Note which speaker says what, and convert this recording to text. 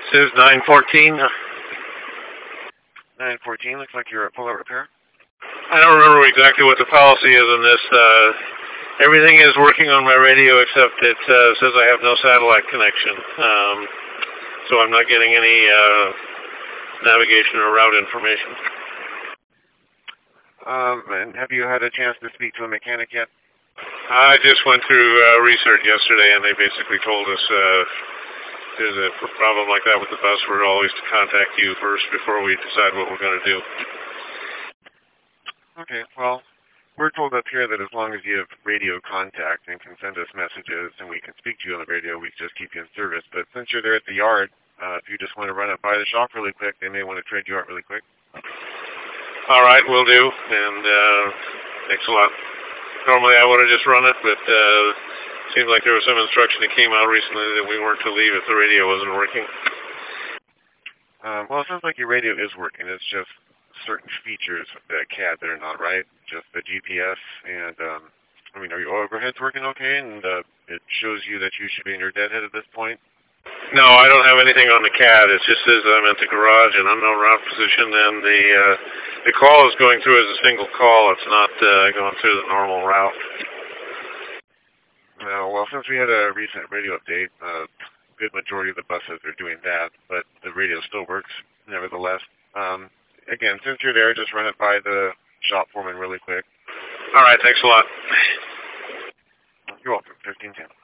Speaker 1: This is 914.
Speaker 2: 914, looks like you're at pull-out repair.
Speaker 1: I don't remember exactly what the policy is on this. Everything is working on my radio except it says I have no satellite connection. So I'm not getting any navigation or route information.
Speaker 2: And have you had a chance to speak to a mechanic yet?
Speaker 1: I just went through research yesterday, and they basically told us there's a problem like that with the bus. We're always to contact you first before we decide what we're going to do.
Speaker 2: Okay, well, we're told up here that as long as you have radio contact and can send us messages and we can speak to you on the radio, we just keep you in service. But since you're there at the yard, if you just want to run it by the shop really quick, they may want to trade you out really quick.
Speaker 1: All right, will do, and thanks a lot. Normally I would have just run it, but seems like there was some instruction that came out recently that we weren't to leave if the radio wasn't working.
Speaker 2: Well, it sounds like your radio is working. It's just certain features of the CAD that are not right. Just the GPS and, are your overheads working okay? And it shows you that you should be in your deadhead at this point?
Speaker 1: No, I don't have anything on the CAD. It just says I'm at the garage and unknown route position, and the call is going through as a single call. It's not going through the normal route.
Speaker 2: Well, since we had a recent radio update, a good majority of the buses are doing that, but the radio still works nevertheless. Again, since you're there, just run it by the shop foreman really quick.
Speaker 1: All right, thanks a lot.
Speaker 2: You're welcome. 1510.